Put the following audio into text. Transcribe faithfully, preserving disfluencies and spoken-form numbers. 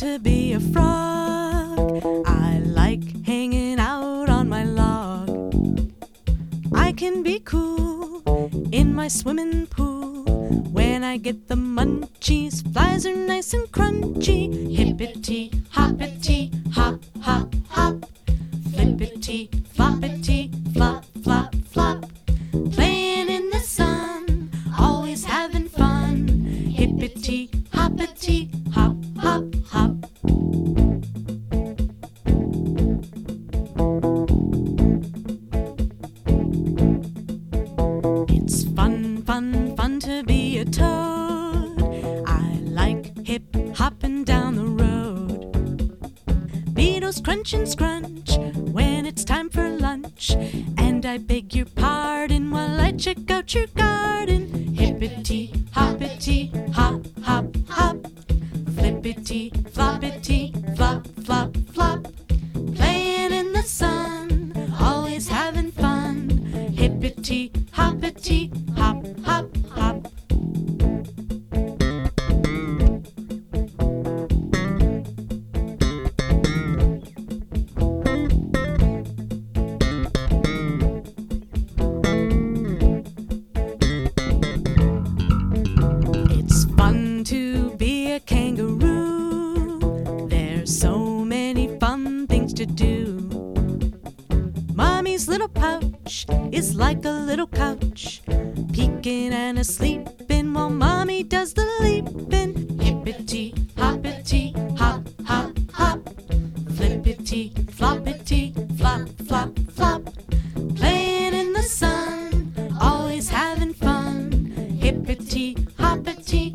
to be a frog. I like hanging out on my log. I can be cool in my swimming pool. When I get the munchies, flies are nice and crunchy. Hippity, hoppity, hop, hop, hop. Flippity, floppity, flop, flop, flop. Playing in the sun, always having fun. Hippity, hoppity, hop, hop, hop. It's fun, fun, fun to be a toad. I like hip-hopping down the road. Beetles crunch and scrunch when it's time for lunch. And I beg your pardon while I check out your garden. Hippity, hoppity, hop, hop, hop. Flippity, floppity, flop, flop, flop. Playing in the sun, always having fun. Hippity, hoppity, hop, hop, hop. It's fun to be a kangaroo. There's so many fun things to do. Mommy's little pouch is like a little couch, peeking and a-sleeping while Mommy does the leaping. Hippity, hoppity, hop, hop, hop. Flippity, floppity, flop, flop, flop. Playing in the sun, always having fun. Hippity, hoppity,